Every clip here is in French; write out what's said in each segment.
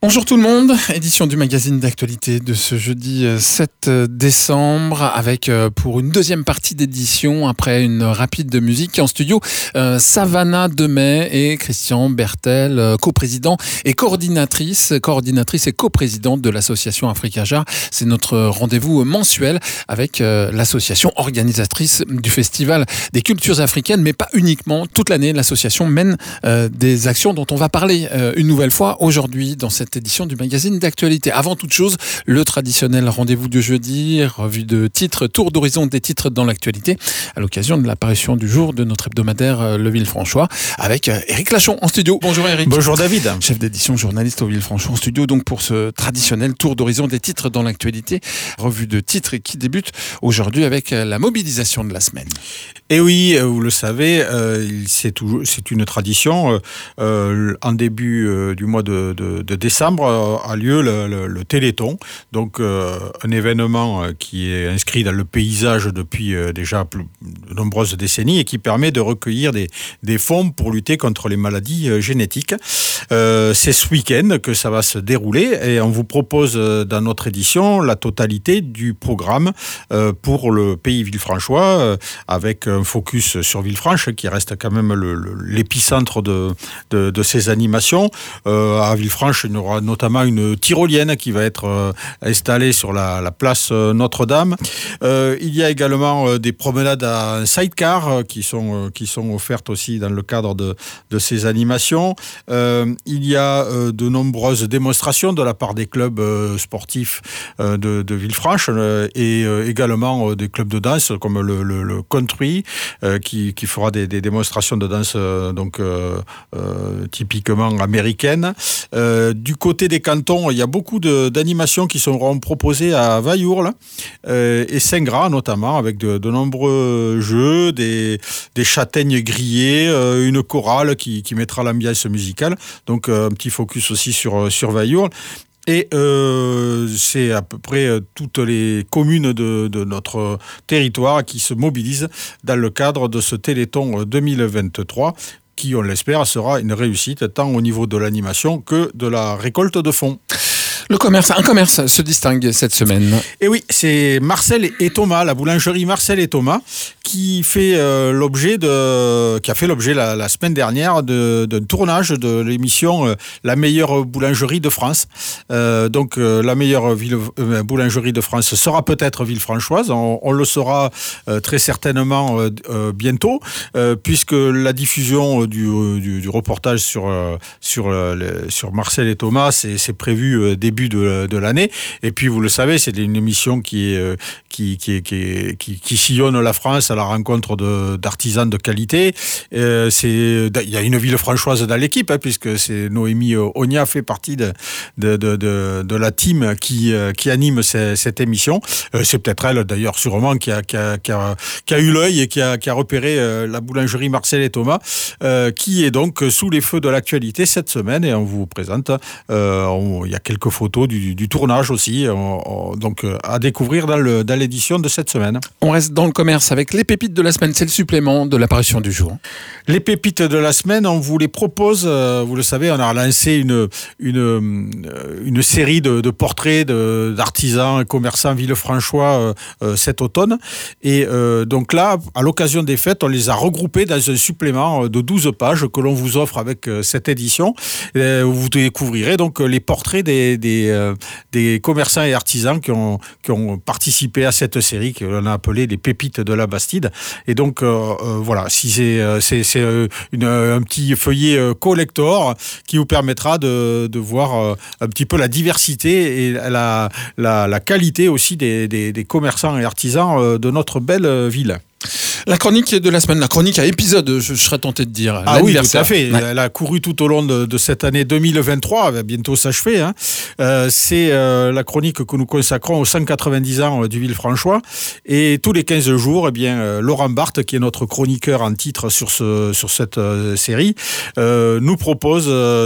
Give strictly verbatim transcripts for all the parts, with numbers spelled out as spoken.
Bonjour tout le monde, édition du magazine d'actualité de ce jeudi sept décembre avec pour une deuxième partie d'édition après une rapide musique en studio euh, Savannah Demey et Christian Bertel, coprésident et coordinatrice, coordinatrice et coprésidente de l'association Africaja. C'est notre rendez-vous mensuel avec euh, l'association organisatrice du Festival des cultures africaines, mais pas uniquement. Toute l'année, l'association mène euh, des actions dont on va parler euh, une nouvelle fois aujourd'hui dans cette édition du magazine d'actualité. Avant toute chose, le traditionnel rendez-vous du jeudi, revue de titres, tour d'horizon des titres dans l'actualité, à l'occasion de l'apparition du jour de notre hebdomadaire Le Villefranchois, avec Éric Lachon en studio. Bonjour Éric. Bonjour David. Chef d'édition, journaliste au Villefranchois en studio, donc pour ce traditionnel tour d'horizon des titres dans l'actualité, revue de titres qui débute aujourd'hui avec la mobilisation de la semaine. Et oui, vous le savez, euh, c'est, toujours, c'est une tradition. Euh, en début euh, du mois de, de, de décembre euh, a lieu le, le, le Téléthon, donc euh, un événement qui est inscrit dans le paysage depuis euh, déjà plus, de nombreuses décennies et qui permet de recueillir des, des fonds pour lutter contre les maladies euh, génétiques. Euh, c'est ce week-end que ça va se dérouler et on vous propose euh, dans notre édition la totalité du programme euh, pour le pays villefranchois euh, avec un focus sur Villefranche qui reste quand même le, le, l'épicentre de, de, de ces animations. Euh, à Villefranche, il y aura notamment une tyrolienne qui va être euh, installée sur la, la place Notre-Dame. Euh, il y a également euh, des promenades à sidecar euh, qui, sont, euh, qui sont offertes aussi dans le cadre de, de ces animations. Euh, il y a euh, de nombreuses démonstrations de la part des clubs euh, sportifs euh, de, de Villefranche euh, et euh, également euh, des clubs de danse comme le, le, le country euh, qui, qui fera des, des démonstrations de danse euh, donc, euh, euh, typiquement américaines. Euh, du côté des cantons, il y a beaucoup de, d'animations qui seront proposées à Vaillourle euh, et Saint-Gras notamment, avec de, de nombreux jeux, des, des châtaignes grillées, euh, une chorale qui, qui mettra l'ambiance musicale. Donc euh, un petit focus aussi sur, sur Vaillourle. Et euh, c'est à peu près toutes les communes de, de notre territoire qui se mobilisent dans le cadre de ce Téléthon deux mille vingt-trois qui, on l'espère, sera une réussite tant au niveau de l'animation que de la récolte de fonds. Le commerce, un commerce se distingue cette semaine. Et oui, c'est Marcel et Thomas, la boulangerie Marcel et Thomas, qui fait euh, l'objet de, qui a fait l'objet la, la semaine dernière de, d'un tournage de l'émission euh, La meilleure boulangerie de France. Euh, donc euh, la meilleure ville, euh, boulangerie de France sera peut-être Villefranchoise. On, on le saura euh, très certainement euh, euh, bientôt, euh, puisque la diffusion du, du, du reportage sur euh, sur euh, le, sur Marcel et Thomas, c'est, c'est prévu euh, début de, de l'année. Et puis vous le savez, c'est une émission qui est qui qui qui qui, qui sillonne la France à la rencontre de, d'artisans de qualité. Euh, c'est, il y a une Villefranchoise dans l'équipe, hein, puisque c'est Noémie Ogna fait partie de, de, de, de, de la team qui, qui anime ces, cette émission. Euh, c'est peut-être elle, d'ailleurs, sûrement, qui a, qui a, qui a, qui a eu l'œil et qui a, qui a repéré euh, la boulangerie Marcel et Thomas, euh, qui est donc sous les feux de l'actualité cette semaine. Et on vous présente, euh, on, il y a quelques photos du, du tournage aussi, on, on, donc à découvrir dans, le, dans l'édition de cette semaine. On reste dans le commerce avec les pépites de la semaine, c'est le supplément de l'apparition du jour. Les pépites de la semaine, on vous les propose, euh, vous le savez, on a lancé une, une, une série de, de portraits de, d'artisans et commerçants villefranchois euh, euh, cet automne. Et euh, donc là, à l'occasion des fêtes, on les a regroupés dans un supplément de douze pages que l'on vous offre avec euh, cette édition. Et vous découvrirez donc les portraits des, des, euh, des commerçants et artisans qui ont, qui ont participé à cette série qu'on a appelée les pépites de la Bastide. Et donc, euh, euh, voilà, si c'est, c'est, c'est une, un petit feuillet euh, collector qui vous permettra de, de voir euh, un petit peu la diversité et la, la, la qualité aussi des, des, des commerçants et artisans euh, de notre belle euh, ville. La chronique de la semaine, la chronique à épisode, je, je serais tenté de dire. Ah oui, tout à fait. Ouais. Elle a couru tout au long de, de cette année deux mille vingt-trois, elle va bientôt s'achever. Hein. Euh, c'est euh, la chronique que nous consacrons aux cent quatre-vingt-dix ans du Villefranchois. Et tous les quinze jours, eh bien, euh, Laurent Barthes, qui est notre chroniqueur en titre sur, ce, sur cette euh, série, euh, nous propose euh,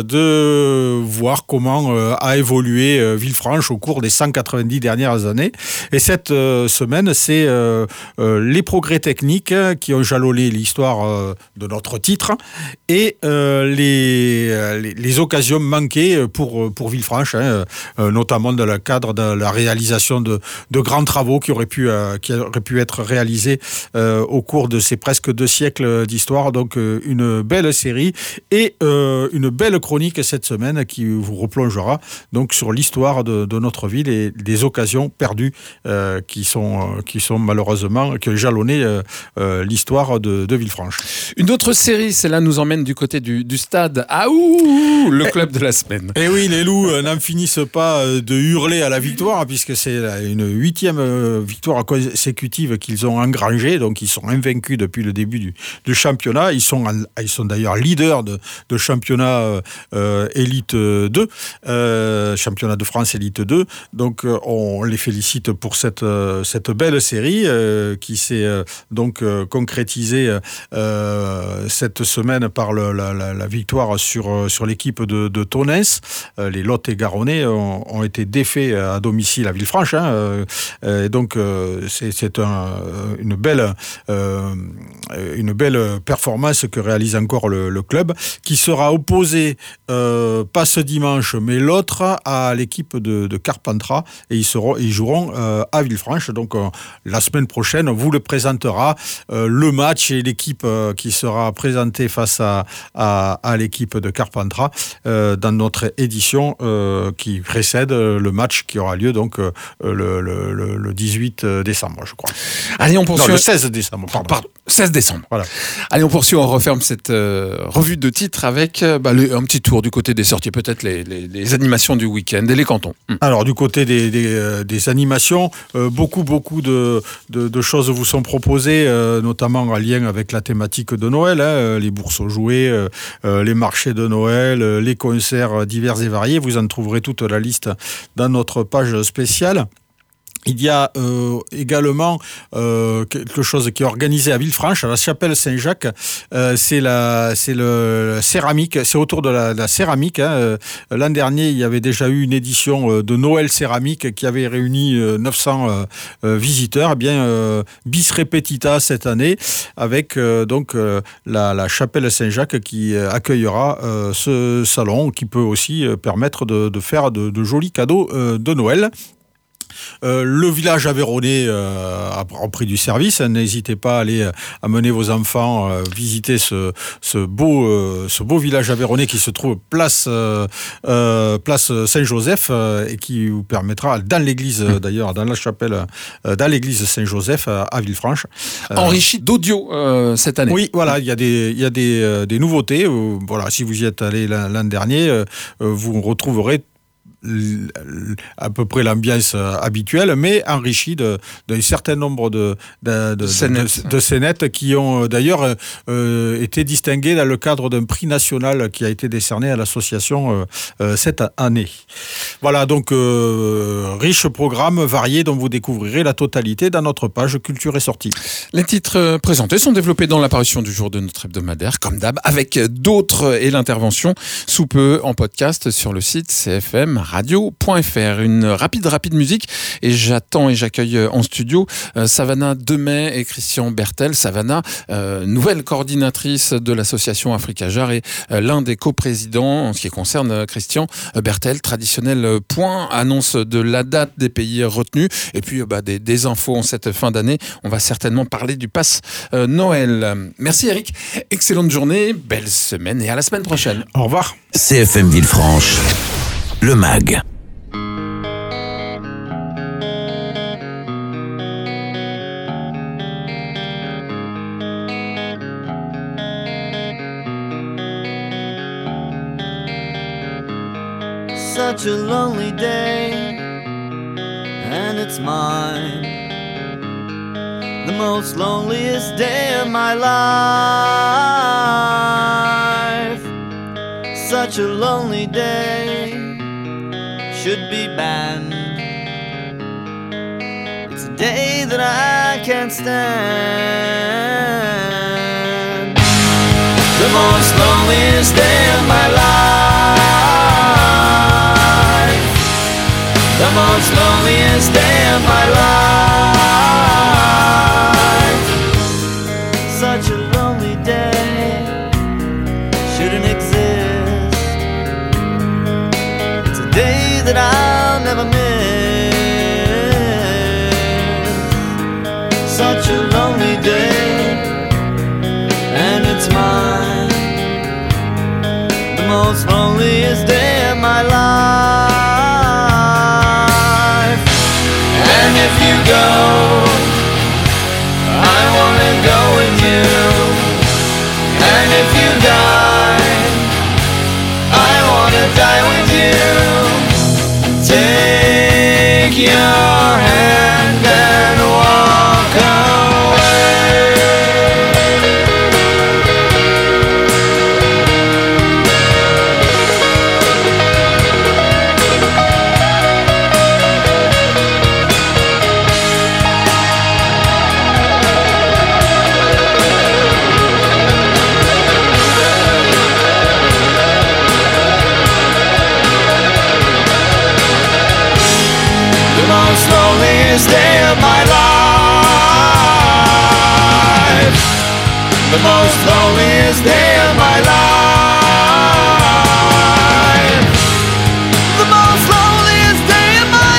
de voir comment euh, a évolué euh, Villefranche au cours des cent quatre-vingt-dix dernières années. Et cette euh, semaine, c'est euh, euh, les progrès techniques historiques hein, qui ont jalonné l'histoire euh, de notre titre et euh, les, les, les occasions manquées pour, pour Villefranche, hein, euh, notamment dans le cadre de la réalisation de, de grands travaux qui auraient pu, euh, qui auraient pu être réalisés euh, au cours de ces presque deux siècles d'histoire. Donc euh, une belle série et euh, une belle chronique cette semaine qui vous replongera donc sur l'histoire de, de notre ville et des occasions perdues euh, qui, sont, euh, qui sont malheureusement, qui ont jalonné euh, euh, l'histoire de, de Villefranche. Une autre série, celle-là nous emmène du côté du, du stade. Ah ouh, le club de la semaine. Et oui, les loups euh, n'en finissent pas de hurler à la victoire puisque c'est une huitième victoire consécutive qu'ils ont engrangée, donc ils sont invaincus depuis le début du, du championnat. Ils sont, ils sont d'ailleurs leaders de, de championnat euh, élite deux, euh, championnat de France élite deux. Donc euh, on les félicite pour cette, euh, cette belle série euh, qui s'est euh, donc euh, concrétisée euh, cette semaine par le, la, la, la victoire sur, sur l'équipe de, de Tonnes. Euh, les Lot et Garonnais ont, ont été défaits à domicile à Villefranche. Hein, euh, et donc euh, c'est, c'est un, une, belle, euh, une belle performance que réalise encore le, le club, qui sera opposé euh, pas ce dimanche mais l'autre à l'équipe de, de Carpentras et ils, seront, ils joueront euh, à Villefranche. Donc euh, la semaine prochaine on vous le présentera euh, le match et l'équipe euh, qui sera présentée face à, à, à l'équipe de Carpentras euh, dans notre édition euh, qui précède le match qui aura lieu donc euh, le, le, le dix-huit décembre je crois. Allez on poursuit. Non, le seize décembre pardon. pardon. seize décembre. Voilà. Allez, on poursuit, on referme cette euh, revue de titres avec euh, bah, le, un petit tour du côté des sorties, peut-être les, les, les animations du week-end et les cantons. Hum. Alors, du côté des, des, euh, des animations, euh, beaucoup, beaucoup de, de, de choses vous sont proposées, euh, notamment en lien avec la thématique de Noël, hein, les bourses aux jouets, euh, euh, les marchés de Noël, euh, les concerts divers et variés. Vous en trouverez toute la liste dans notre page spéciale. Il y a euh, également euh, quelque chose qui est organisé à Villefranche, à la chapelle Saint-Jacques. Euh, c'est la, c'est le la céramique, c'est autour de la, la céramique. Hein. L'an dernier, il y avait déjà eu une édition de Noël céramique qui avait réuni neuf cents euh, visiteurs. Eh bien, euh, bis repetita cette année avec euh, donc euh, la, la chapelle Saint-Jacques qui accueillera euh, ce salon, qui peut aussi permettre de, de faire de, de jolis cadeaux euh, de Noël. Euh, le village aveyronnais euh, a pris du service. N'hésitez pas à aller amener vos enfants euh, visiter ce, ce, beau, euh, ce beau village aveyronnais qui se trouve place, euh, euh, place Saint-Joseph euh, et qui vous permettra, dans l'église euh, d'ailleurs, dans la chapelle, euh, dans l'église Saint-Joseph euh, à Villefranche. Euh, Enrichi d'audio euh, cette année. Oui, voilà, il y a des, il y a des, euh, des nouveautés. Euh, voilà, si vous y êtes allé l'an, l'an dernier, euh, vous retrouverez à peu près l'ambiance habituelle, mais enrichie de, d'un certain nombre de, de, de, scénettes. de, de scénettes qui ont d'ailleurs euh, été distinguées dans le cadre d'un prix national qui a été décerné à l'association euh, cette année. Voilà, donc euh, riche programme varié dont vous découvrirez la totalité dans notre page Culture et Sortie. Les titres présentés sont développés dans l'apparition du jour de notre hebdomadaire, comme d'hab, avec d'autres et l'intervention sous peu en podcast sur le site c f m radio point f r. Une rapide, rapide musique et j'attends et j'accueille en studio euh, Savannah Demey et Christian Bertel. Savannah, euh, nouvelle coordinatrice de l'association Africajar et euh, l'un des coprésidents en ce qui concerne euh, Christian Bertel. Traditionnel point, annonce de la date des pays retenus et puis euh, bah, des, des infos en cette fin d'année. On va certainement parler du pass euh, Noël. Merci Eric, excellente journée, belle semaine et à la semaine prochaine. Au revoir. C F M Villefranche, le mag. Such a lonely day, and it's mine, the most loneliest day of my life. Such a lonely day should be banned. It's a day that I can't stand. The most loneliest day of my life. The most loneliest day of my life. that I'll never miss. Such a lonely day, and it's mine, the most loneliest day of my life. And if you go, I wanna go with you. And if you die, I wanna die with you. Take your hand and walk away. The most loneliest day of my life. The most loneliest day of my life. The most loneliest day of my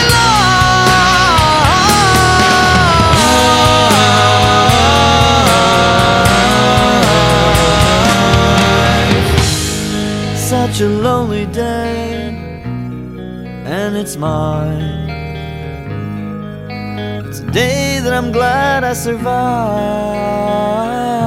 life. Such a lonely day, and it's mine. It's a day that I'm glad I survived.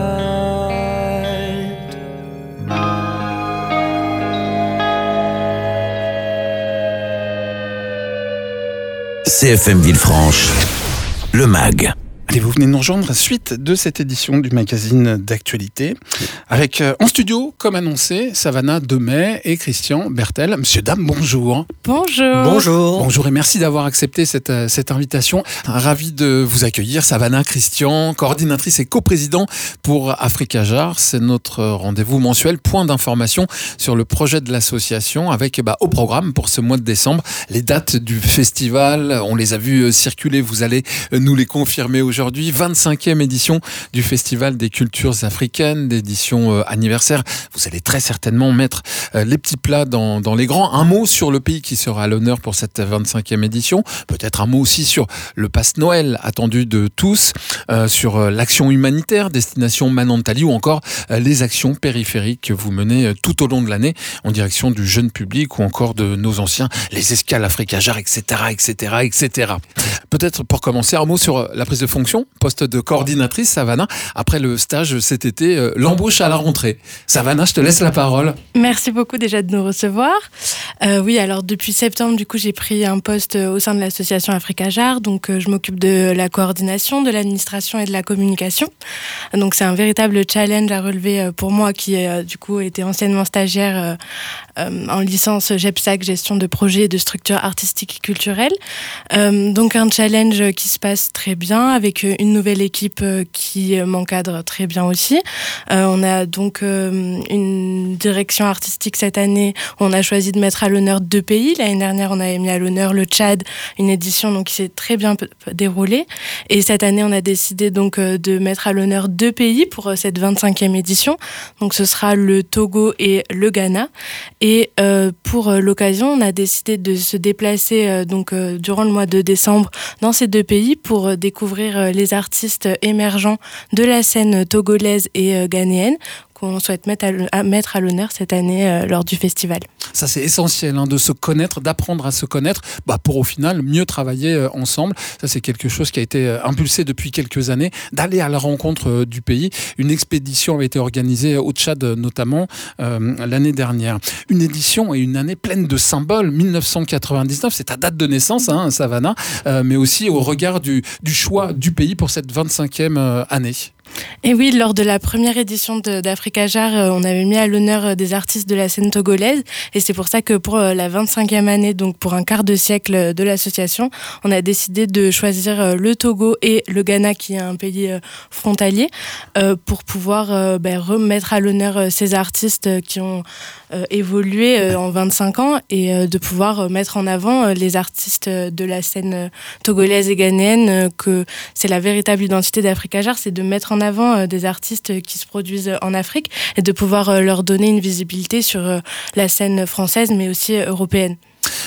C F M Villefranche, le mag. Allez, vous venez nous rejoindre suite de cette édition du magazine d'actualité avec euh, en studio, comme annoncé, Savannah Demey et Christian Bertel. Monsieur, dame, bonjour. Bonjour. Bonjour. Bonjour et merci d'avoir accepté cette, euh, cette invitation. Ravi de vous accueillir, Savannah, Christian, coordinatrice et coprésident pour Africa Jar. C'est notre rendez-vous mensuel, point d'information sur le projet de l'association avec bah, au programme pour ce mois de décembre les dates du festival. On les a vues circuler, vous allez nous les confirmer aujourd'hui. Aujourd'hui, vingt-cinquième édition du Festival des cultures africaines, d'édition euh, anniversaire. Vous allez très certainement mettre euh, les petits plats dans, dans les grands. Un mot sur le pays qui sera à l'honneur pour cette vingt-cinquième édition. Peut-être un mot aussi sur le Passe Noël attendu de tous, euh, sur euh, l'action humanitaire, destination Manantali, ou encore euh, les actions périphériques que vous menez euh, tout au long de l'année en direction du jeune public ou encore de nos anciens, les escales Africa Jar, et cetera, et cetera, et cetera. Peut-être pour commencer, un mot sur la prise de fonction, poste de coordinatrice, Savannah, après le stage cet été, euh, l'embauche à la rentrée. Savannah, je te laisse la parole. Merci beaucoup déjà de nous recevoir. Euh, oui, alors depuis septembre, du coup, j'ai pris un poste au sein de l'association Africa Jar. Donc, euh, je m'occupe de la coordination, de l'administration et de la communication. Donc, c'est un véritable challenge à relever pour moi qui, euh, du coup, était anciennement stagiaire euh, euh, en licence GEPSAC, gestion de projets et de structures artistiques et culturelles. Euh, donc, un challenge qui se passe très bien avec une nouvelle équipe qui m'encadre très bien aussi. Euh, on a donc euh, une direction artistique cette année. On a choisi de mettre à l'honneur deux pays. L'année dernière, on avait mis à l'honneur le Tchad, une édition donc, qui s'est très bien p- déroulée. Et cette année, on a décidé donc euh, de mettre à l'honneur deux pays pour euh, cette vingt-cinquième édition. Donc ce sera le Togo et le Ghana. Et euh, pour euh, l'occasion, on a décidé de se déplacer euh, donc euh, durant le mois de décembre dans ces deux pays pour euh, découvrir euh, les artistes émergents de la scène togolaise et euh, ghanéenne qu'on souhaite mettre à, à mettre à l'honneur cette année euh, lors du festival. Ça, c'est essentiel, hein, de se connaître, d'apprendre à se connaître, bah, pour au final mieux travailler euh, ensemble. Ça, c'est quelque chose qui a été euh, impulsé depuis quelques années, d'aller à la rencontre euh, du pays. Une expédition a été organisée au Tchad, notamment euh, l'année dernière. Une édition et une année pleine de symboles. dix-neuf cent quatre-vingt-dix-neuf, c'est ta date de naissance, hein, Savannah, euh, mais aussi au regard du, du choix du pays pour cette vingt-cinquième euh, année. Et oui, lors de la première édition de, d'Africa Jar, euh, on avait mis à l'honneur euh, des artistes de la scène togolaise. Et c'est pour ça que pour euh, la vingt-cinquième année, donc pour un quart de siècle de l'association, on a décidé de choisir euh, le Togo et le Ghana, qui est un pays euh, frontalier, euh, pour pouvoir euh, ben, remettre à l'honneur euh, ces artistes euh, qui ont euh, évolué euh, en vingt-cinq ans et euh, de pouvoir euh, mettre en avant euh, les artistes de la scène euh, togolaise et ghanéenne, euh, que c'est la véritable identité d'Africa Jar, c'est de mettre en avant euh, des artistes qui se produisent en Afrique et de pouvoir euh, leur donner une visibilité sur euh, la scène française mais aussi euh, européenne.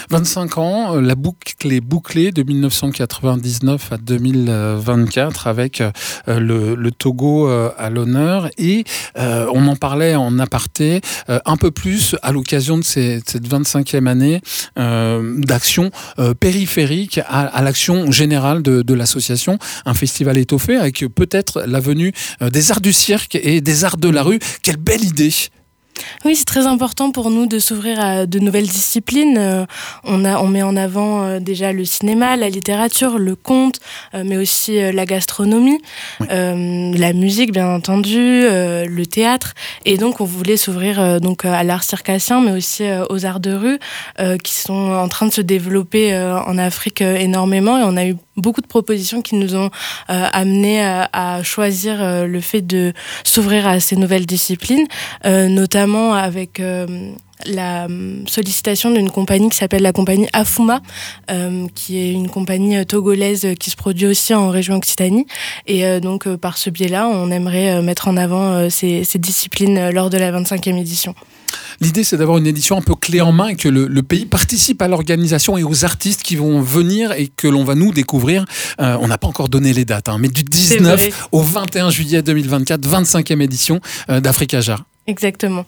vingt-cinq ans, la boucle est bouclée de dix-neuf cent quatre-vingt-dix-neuf à deux mille vingt-quatre avec euh, le, le Togo euh, à l'honneur. Et euh, on en parlait en aparté euh, un peu plus à l'occasion de ces, cette vingt-cinquième année euh, d'action euh, périphérique à, à l'action générale de, de l'association. Un festival étoffé avec peut-être la venue euh, des arts du cirque et des arts de la rue. Quelle belle idée! Oui, c'est très important pour nous de s'ouvrir à de nouvelles disciplines. Euh, on, a, on met en avant euh, déjà le cinéma, la littérature, le conte, euh, mais aussi euh, la gastronomie, oui. euh, la musique bien entendu, euh, le théâtre. Et donc on voulait s'ouvrir euh, donc à l'art circassien, mais aussi euh, aux arts de rue, euh, qui sont en train de se développer euh, en Afrique euh, énormément. Et on a eu beaucoup de propositions qui nous ont euh, amenés à, à choisir euh, le fait de s'ouvrir à ces nouvelles disciplines, euh, notamment avec euh, la sollicitation d'une compagnie qui s'appelle la compagnie Afuma, euh, qui est une compagnie togolaise qui se produit aussi en région Occitanie. Et euh, donc, euh, par ce biais-là, on aimerait euh, mettre en avant euh, ces, ces disciplines euh, lors de la vingt-cinquième édition. L'idée, c'est d'avoir une édition un peu clé en main et que le, le pays participe à l'organisation et aux artistes qui vont venir et que l'on va nous découvrir. Euh, on n'a pas encore donné les dates, hein, mais du dix-neuf au vingt et un juillet deux mille vingt-quatre, vingt-cinquième édition euh, d'Africa Jar. Exactement.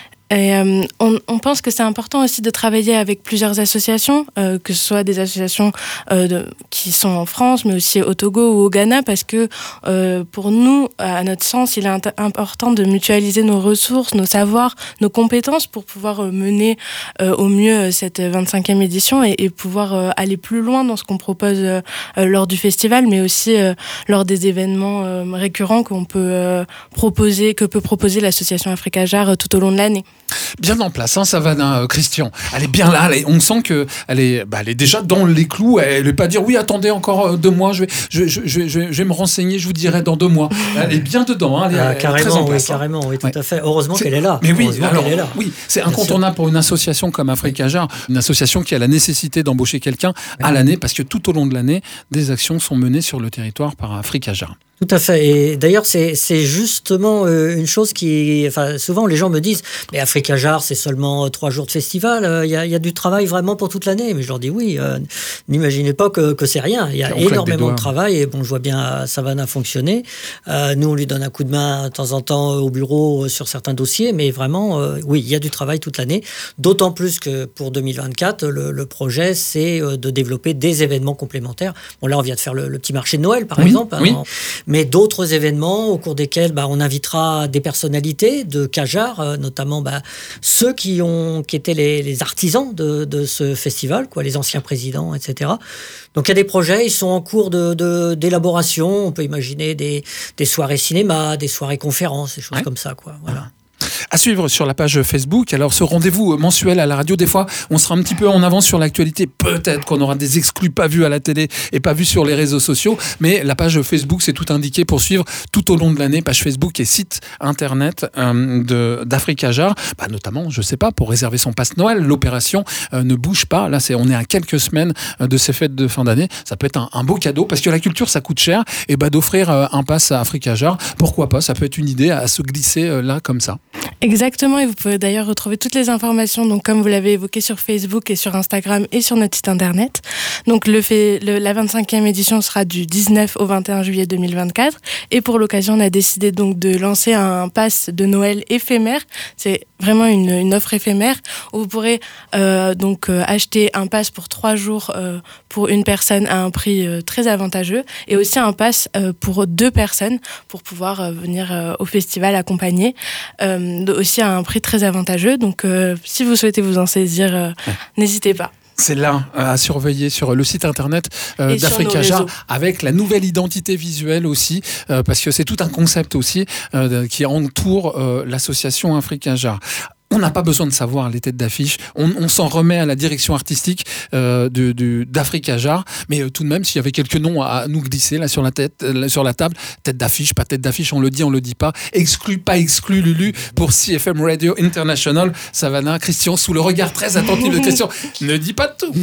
Et euh, on, on pense que c'est important aussi de travailler avec plusieurs associations, euh, que ce soit des associations euh, de, qui sont en France, mais aussi au Togo ou au Ghana, parce que euh, pour nous, à notre sens, il est int- important de mutualiser nos ressources, nos savoirs, nos compétences pour pouvoir euh, mener euh, au mieux cette vingt-cinquième édition et, et pouvoir euh, aller plus loin dans ce qu'on propose euh, euh, lors du festival, mais aussi euh, lors des événements euh, récurrents qu'on peut euh, proposer, que peut proposer l'association Africa Jar euh, tout au long de l'année. Bien en place, hein, Savannah, euh, Christian. Elle est bien là. Elle est, on sent que elle est, bah, elle est déjà dans les clous. Elle ne veut pas dire oui, attendez encore euh, deux mois. Je vais, je, je, je, je, je vais me renseigner. Je vous dirai dans deux mois. Elle est bien dedans. Hein, elle est, ah, elle carrément, est très en place, oui, hein. carrément, oui, tout ouais. à fait. Heureusement c'est, qu'elle est là. Mais oui, alors, est là. oui, c'est bien incontournable sûr. Pour une association comme Africa Jar, une association qui a la nécessité d'embaucher quelqu'un à l'année, parce que tout au long de l'année, des actions sont menées sur le territoire par Africa Jar. Tout à fait. Et d'ailleurs, c'est, c'est justement euh, une chose qui... Enfin, souvent, les gens me disent « Mais Africa Jar, c'est seulement trois jours de festival. Il euh, y, a, y a du travail vraiment pour toute l'année. » Mais je leur dis « Oui, euh, n'imaginez pas que, que c'est rien. Il y a on énormément de travail. Et bon, je vois bien Savannah fonctionner. Euh, nous, on lui donne un coup de main de temps en temps au bureau sur certains dossiers. Mais vraiment, euh, oui, il y a du travail toute l'année. D'autant plus que pour deux mille vingt-quatre, le, le projet, c'est de développer des événements complémentaires. Bon, là, on vient de faire le, le petit marché de Noël, par oui, exemple. Oui. Hein, mais d'autres événements au cours desquels bah, on invitera des personnalités de Cajar, euh, notamment bah, ceux qui, ont, qui étaient les, les artisans de, de ce festival, quoi, les anciens présidents, et cetera. Donc il y a des projets, ils sont en cours de, de, d'élaboration. On peut imaginer des, des soirées cinéma, des soirées conférences, des choses ouais. comme ça. Quoi, voilà. À suivre sur la page Facebook. Alors, ce rendez-vous mensuel à la radio, des fois, on sera un petit peu en avance sur l'actualité. Peut-être qu'on aura des exclus pas vus à la télé et pas vus sur les réseaux sociaux. Mais la page Facebook, c'est tout indiqué pour suivre tout au long de l'année. Page Facebook et site internet euh, de, d'Africa Jar. Bah, notamment, je sais pas, pour réserver son passe Noël. L'opération euh, ne bouge pas. Là, c'est, on est à quelques semaines de ces fêtes de fin d'année. Ça peut être un, un beau cadeau parce que la culture, ça coûte cher. Et bah, d'offrir euh, un passe à Africa Jar, pourquoi pas? Ça peut être une idée à, à se glisser euh, là, comme ça. Exactement, et vous pouvez d'ailleurs retrouver toutes les informations, donc comme vous l'avez évoqué, sur Facebook et sur Instagram et sur notre site internet. Donc le fait, le, la vingt-cinquième édition sera du dix-neuf au vingt et un juillet deux mille vingt-quatre, et pour l'occasion on a décidé donc de lancer un pass de Noël éphémère. C'est vraiment une, une offre éphémère où vous pourrez euh, donc euh, acheter un pass pour trois jours euh, pour une personne à un prix euh, très avantageux, et aussi un pass euh, pour deux personnes pour pouvoir euh, venir euh, au festival accompagner. Euh, aussi à un prix très avantageux. Donc, euh, si vous souhaitez vous en saisir, euh, ouais. n'hésitez pas. C'est là à surveiller sur le site internet euh, d'Africa Jar, avec la nouvelle identité visuelle aussi, euh, parce que c'est tout un concept aussi euh, qui entoure euh, l'association Africa Jar. On n'a pas besoin de savoir les têtes d'affiche. On, on s'en remet à la direction artistique euh, de, de, d'Africa Jar. Mais euh, tout de même, s'il y avait quelques noms à, à nous glisser là sur la tête, là, sur la table, tête d'affiche, pas tête d'affiche, on le dit, on le dit pas. Exclu, pas exclu, Lulu, pour C F M Radio International. Savannah, Christian, sous le regard très attentif de Christian, ne dis pas tout.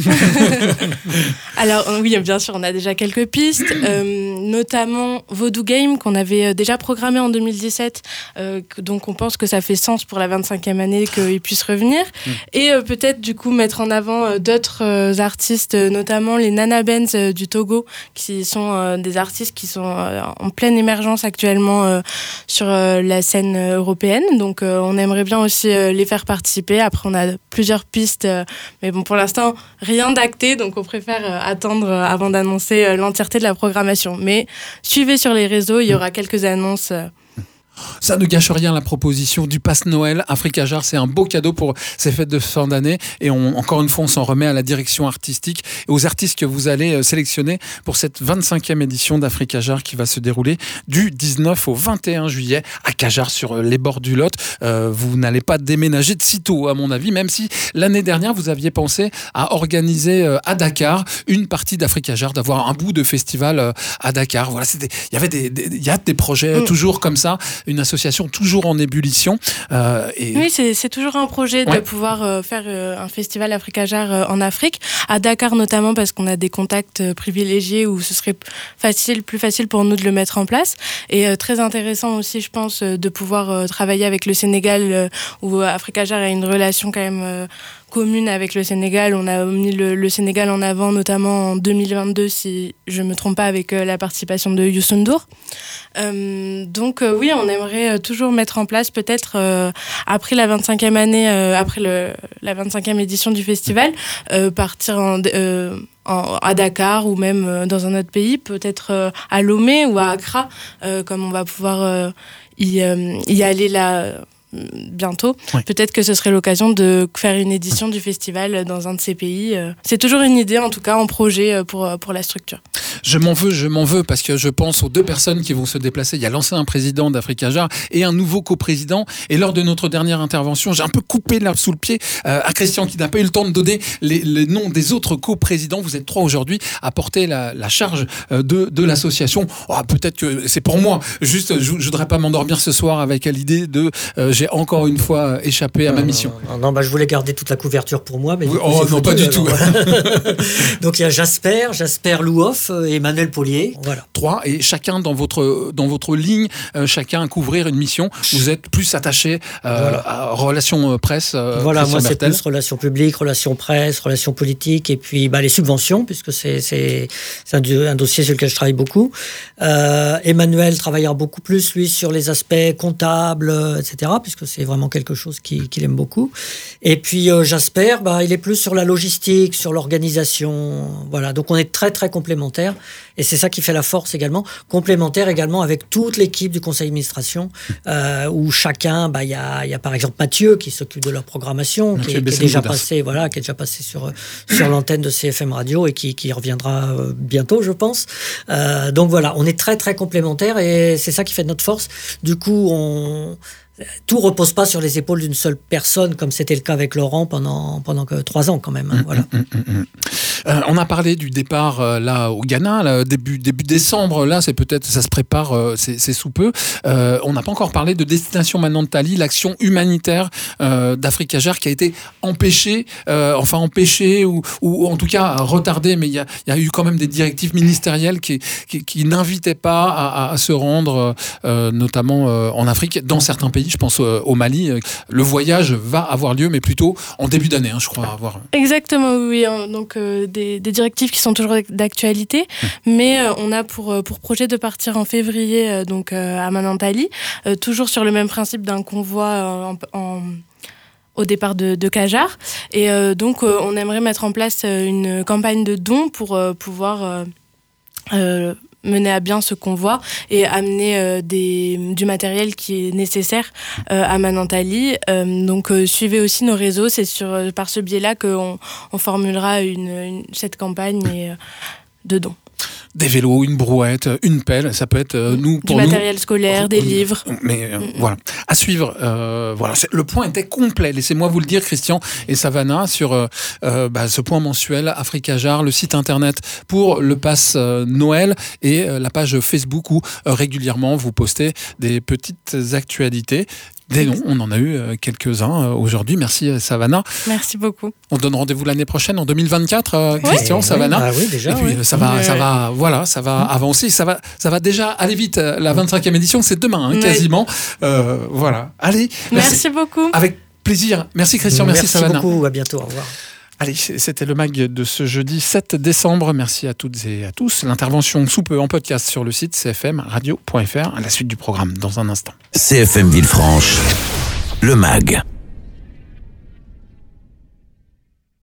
Alors oui, bien sûr, on a déjà quelques pistes, euh, notamment Voodoo Game qu'on avait déjà programmé en deux mille dix-sept. Euh, donc on pense que ça fait sens pour la vingt-cinquième année demander qu'ils puissent revenir. Mmh. Et euh, peut-être du coup mettre en avant euh, d'autres euh, artistes, euh, notamment les Nana Benz euh, du Togo, qui sont euh, des artistes qui sont euh, en pleine émergence actuellement euh, sur euh, la scène euh, européenne. Donc euh, on aimerait bien aussi euh, les faire participer. Après on a plusieurs pistes, euh, mais bon pour l'instant rien d'acté, donc on préfère euh, attendre euh, avant d'annoncer euh, l'entièreté de la programmation. Mais suivez sur les réseaux, il y aura quelques annonces. Euh, Ça ne gâche rien, la proposition du Pass Noël. Africa Jar, c'est un beau cadeau pour ces fêtes de fin d'année. Et on, encore une fois, on s'en remet à la direction artistique et aux artistes que vous allez sélectionner pour cette vingt-cinquième édition d'Africa Jar qui va se dérouler du dix-neuf au vingt et un juillet à Cajar, sur les bords du Lot. Euh, vous n'allez pas déménager de sitôt, à mon avis, même si l'année dernière, vous aviez pensé à organiser à Dakar une partie d'Africa Jar, d'avoir un bout de festival à Dakar. Voilà, c'était, il y avait des, des, il y a des projets mmh. toujours comme ça. Une association toujours en ébullition. Euh, et... Oui, c'est, c'est toujours un projet ouais. de pouvoir euh, faire euh, un festival Africa Jar euh, en Afrique, à Dakar notamment parce qu'on a des contacts euh, privilégiés où ce serait facile, plus facile pour nous de le mettre en place. Et euh, très intéressant aussi, je pense, euh, de pouvoir euh, travailler avec le Sénégal euh, où Africa Jar a une relation quand même euh, commune avec le Sénégal. On a mis le, le Sénégal en avant, notamment en deux mille vingt-deux, si je ne me trompe pas, avec euh, la participation de Youssou N'Dour. Euh, donc euh, oui, on aimerait toujours mettre en place, peut-être euh, après la vingt-cinquième année, euh, après le, la vingt-cinquième édition du festival, euh, partir en, euh, en, à Dakar ou même euh, dans un autre pays, peut-être euh, à Lomé ou à Accra, euh, comme on va pouvoir euh, y, euh, y aller là bientôt. Oui. Peut-être que ce serait l'occasion de faire une édition du festival dans un de ces pays. C'est toujours une idée, en tout cas, en projet pour, pour la structure. Je m'en veux, je m'en veux, parce que je pense aux deux personnes qui vont se déplacer. Il y a l'ancien président d'Africa Jar et un nouveau coprésident. Et lors de notre dernière intervention, j'ai un peu coupé l'herbe sous le pied euh, à Christian, qui n'a pas eu le temps de donner les, les noms des autres coprésidents. Vous êtes trois aujourd'hui à porter la, la charge de, de l'association. Oh, peut-être que c'est pour moi. Juste, je ne voudrais pas m'endormir ce soir avec l'idée de... Euh, j'ai encore une fois échappé à ma mission. Non, non, non bah, je voulais garder toute la couverture pour moi. Mais oui, coup, oh non, pas du tout. Donc il y a Jasper, Jasper Louhoff et Emmanuel Paulier. Voilà. Trois, et chacun dans votre, dans votre ligne, euh, chacun à couvrir une mission. Vous êtes plus attaché euh, voilà. à relations presse. Euh, voilà, Christian moi Bertel. C'est plus relations publiques, relations presse, relations politiques, et puis bah, les subventions, puisque c'est, c'est, c'est un, un dossier sur lequel je travaille beaucoup. Euh, Emmanuel travaillera beaucoup plus, lui, sur les aspects comptables, et cetera, puisque c'est vraiment quelque chose qu'il, qu'il aime beaucoup. Et puis euh, Jasper, bah, il est plus sur la logistique, sur l'organisation. Voilà, donc on est très très complémentaires. Et c'est ça qui fait la force également. Complémentaire également avec toute l'équipe du conseil d'administration, euh, où chacun, bah, il y a, y a par exemple Mathieu qui s'occupe de leur programmation, qui, qui est déjà passé, voilà, qui est déjà passé sur sur l'antenne de C F M Radio et qui, qui reviendra euh, bientôt, je pense. Euh, donc voilà, on est très très complémentaires et c'est ça qui fait notre force. Du coup, on tout repose pas sur les épaules d'une seule personne, comme c'était le cas avec Laurent pendant pendant que trois ans quand même. Hein, mmh, voilà. Mmh, mmh, mmh. Euh, on a parlé du départ euh, là au Ghana, là, début début décembre. Là, c'est peut-être ça se prépare, euh, c'est, c'est sous peu. Euh, on n'a pas encore parlé de Destination Manantali, l'action humanitaire euh, d'Africa Jar qui a été empêchée, euh, enfin empêchée ou, ou en tout cas retardée. Mais il y a il y a eu quand même des directives ministérielles qui qui, qui n'invitaient pas à, à, à se rendre, euh, notamment euh, en Afrique, dans certains pays. Je pense au Mali. Le voyage va avoir lieu, mais plutôt en début d'année, hein, je crois. Avoir... Exactement, oui. Donc, euh, des, des directives qui sont toujours d'actualité. Mmh. Mais euh, on a pour, pour projet de partir en février euh, donc, euh, à Manantali, euh, toujours sur le même principe d'un convoi euh, en, en au départ de, de Cajar. Et euh, donc, euh, on aimerait mettre en place une campagne de dons pour euh, pouvoir... Euh, euh, mener à bien ce convoi et amener euh, des, du matériel qui est nécessaire euh, à Manantali. Euh, donc euh, suivez aussi nos réseaux, c'est sur, par ce biais-là qu'on on formulera une, une, cette campagne et, euh, de dons. Des vélos, une brouette, une pelle, ça peut être euh, nous pour du nous. Du matériel scolaire, des livres. Mais euh, mm-hmm. voilà, à suivre. Euh, voilà, c'est, le point était complet. Laissez-moi vous le dire, Christian et Savannah, sur euh, euh, bah, ce point mensuel Africa Jar, le site internet pour le pass euh, Noël et euh, la page Facebook où euh, régulièrement vous postez des petites actualités. Des noms, on en a eu quelques-uns aujourd'hui. Merci Savannah. Merci beaucoup. On donne rendez-vous l'année prochaine en deux mille vingt-quatre, euh, Christian, oui, Savannah. Ah oui, déjà. Et puis oui. ça va, oui. ça va, voilà, ça va mmh. avancer. Ça va, ça va déjà aller vite. La vingt-cinquième édition, c'est demain, hein, oui. quasiment. Euh, voilà. Allez. Merci, merci beaucoup. Avec Plaisir. Merci Christian, merci, merci Savannah. Merci beaucoup, à bientôt, au revoir. Allez, c'était le mag de ce jeudi sept décembre. Merci à toutes et à tous. L'intervention sous peu en podcast sur le site c f m radio point f r. À la suite du programme dans un instant. C F M Villefranche, le mag.